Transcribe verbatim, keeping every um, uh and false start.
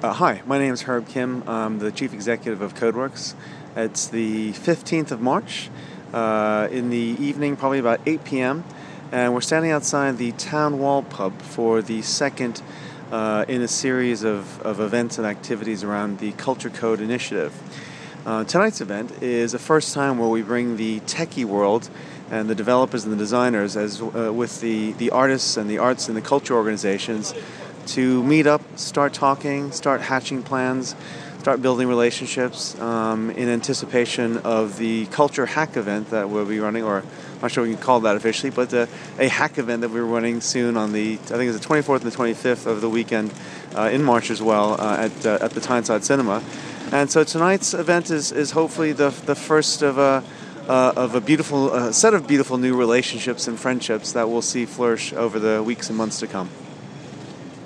Uh, hi, my name is Herb Kim. I'm the Chief Executive of Codeworks. It's the fifteenth of March uh, in the evening, probably about eight p.m., and we're standing outside the Town Wall Pub for the second uh, in a series of, of events and activities around the Culture Code Initiative. Uh, tonight's event is a first time where we bring the techie world and the developers and the designers, as uh, with the, the artists and the arts and the culture organizations, to meet up, start talking, start hatching plans, start building relationships um, in anticipation of the Culture Hack event that we'll be running, or I'm not sure we can call that officially, but uh, a hack event that we're running soon on the, I think it's the twenty-fourth and the twenty-fifth of the weekend uh, in March as well uh, at uh, at the Tyneside Cinema. And so tonight's event is, is hopefully the the first of a uh, of a beautiful uh, set of beautiful new relationships and friendships that we'll see flourish over the weeks and months to come.